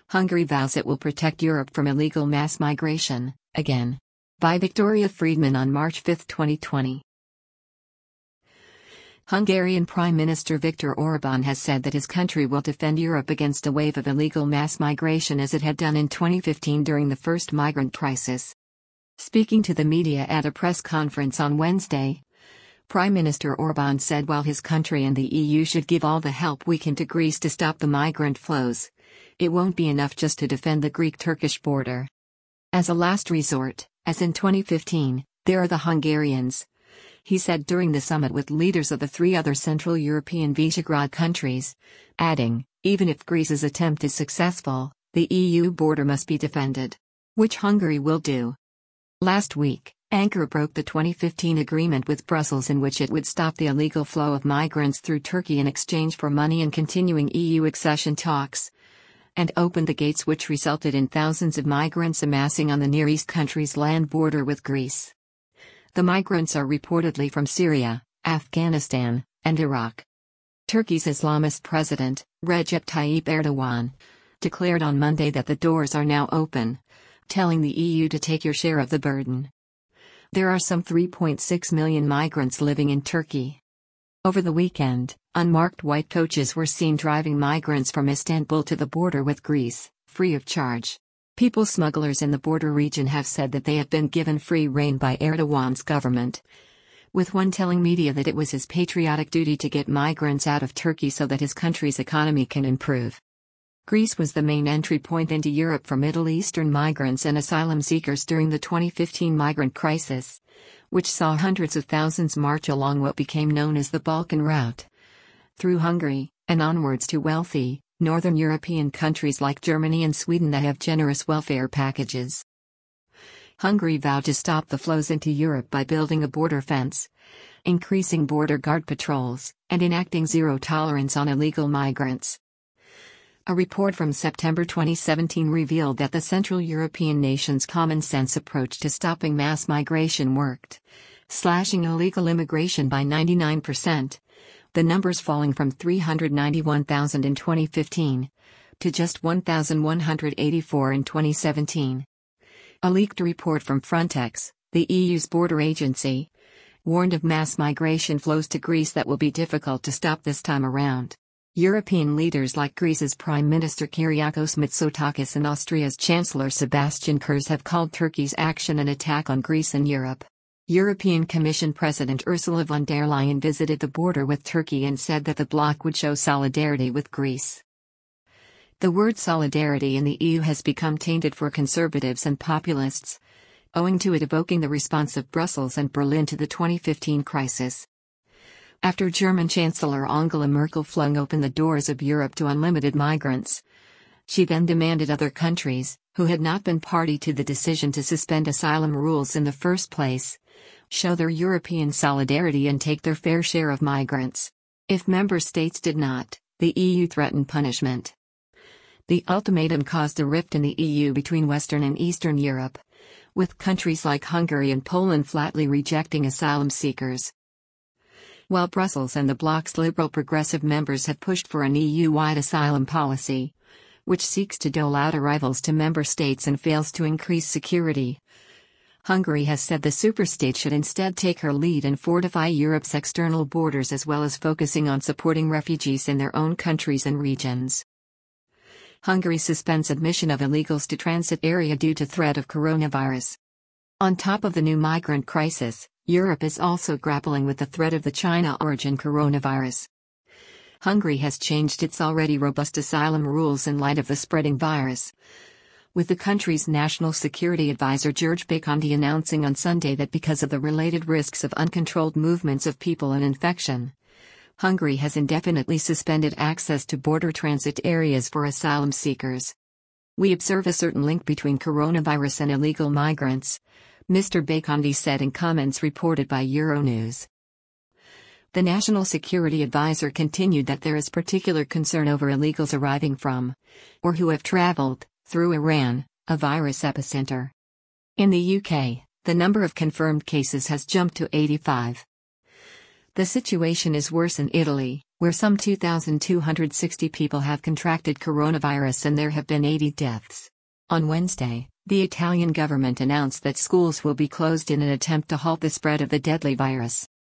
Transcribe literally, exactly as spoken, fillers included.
Hungary vows it will protect Europe from illegal mass migration, again. By Victoria Friedman on March fifth, twenty twenty. Hungarian Prime Minister Viktor Orbán has said that his country will defend Europe against a wave of illegal mass migration as it had done in twenty fifteen during the first migrant crisis. Speaking to the media at a press conference on Wednesday, Prime Minister Orbán said while his country and the E U should give all the help we can to Greece to stop the migrant flows, it won't be enough just to defend the Greek-Turkish border. As a last resort, as in twenty fifteen, there are the Hungarians, he said during the summit with leaders of the three other Central European Visegrad countries, adding, even if Greece's attempt is successful, the E U border must be defended. Which Hungary will do. Last week, Ankara broke the twenty fifteen agreement with Brussels in which it would stop the illegal flow of migrants through Turkey in exchange for money and continuing E U accession talks, and opened the gates which resulted in thousands of migrants amassing on the Near East country's land border with Greece. The migrants are reportedly from Syria, Afghanistan, and Iraq. Turkey's Islamist president, Recep Tayyip Erdogan, declared on Monday that the doors are now open, telling the E U to take your share of the burden. There are some three point six million migrants living in Turkey. Over the weekend, unmarked white coaches were seen driving migrants from Istanbul to the border with Greece, free of charge. People smugglers in the border region have said that they have been given free rein by Erdogan's government, with one telling media that it was his patriotic duty to get migrants out of Turkey so that his country's economy can improve. Greece was the main entry point into Europe for Middle Eastern migrants and asylum seekers during the twenty fifteen migrant crisis, which saw hundreds of thousands march along what became known as the Balkan route, through Hungary, and onwards to wealthy, Northern European countries like Germany and Sweden that have generous welfare packages. Hungary vowed to stop the flows into Europe by building a border fence, increasing border guard patrols, and enacting zero tolerance on illegal migrants. A report from September twenty seventeen revealed that the Central European nations' common-sense approach to stopping mass migration worked, slashing illegal immigration by ninety-nine percent, the numbers falling from three hundred ninety-one thousand in twenty fifteen to just one thousand one hundred eighty-four in twenty seventeen. A leaked report from Frontex, the E U's border agency, warned of mass migration flows to Greece that will be difficult to stop this time around. European leaders like Greece's Prime Minister Kyriakos Mitsotakis and Austria's Chancellor Sebastian Kurz have called Turkey's action an attack on Greece and Europe. European Commission President Ursula von der Leyen visited the border with Turkey and said that the bloc would show solidarity with Greece. The word solidarity in the E U has become tainted for conservatives and populists, owing to it evoking the response of Brussels and Berlin to the twenty fifteen crisis. After German Chancellor Angela Merkel flung open the doors of Europe to unlimited migrants, she then demanded other countries, who had not been party to the decision to suspend asylum rules in the first place, show their European solidarity and take their fair share of migrants. If member states did not, the E U threatened punishment. The ultimatum caused a rift in the E U between Western and Eastern Europe, with countries like Hungary and Poland flatly rejecting asylum seekers. While Brussels and the bloc's liberal progressive members have pushed for an E U-wide asylum policy, which seeks to dole out arrivals to member states and fails to increase security, Hungary has said the superstate should instead take her lead and fortify Europe's external borders as well as focusing on supporting refugees in their own countries and regions. Hungary suspends admission of illegals to transit area due to threat of coronavirus. On top of the new migrant crisis, Europe is also grappling with the threat of the China-origin coronavirus. Hungary has changed its already robust asylum rules in light of the spreading virus, with the country's national security advisor George Baykondi announcing on Sunday that because of the related risks of uncontrolled movements of people and infection, Hungary has indefinitely suspended access to border transit areas for asylum seekers. We observe a certain link between coronavirus and illegal migrants, Mister Baykondi said in comments reported by Euronews. The National Security Advisor continued that there is particular concern over illegals arriving from, or who have traveled, through Iran, a virus epicenter. In the U K, the number of confirmed cases has jumped to eighty-five. The situation is worse in Italy, where some two thousand two hundred sixty people have contracted coronavirus and there have been eighty deaths. On Wednesday, the Italian government announced that schools will be closed in an attempt to halt the spread of the deadly virus.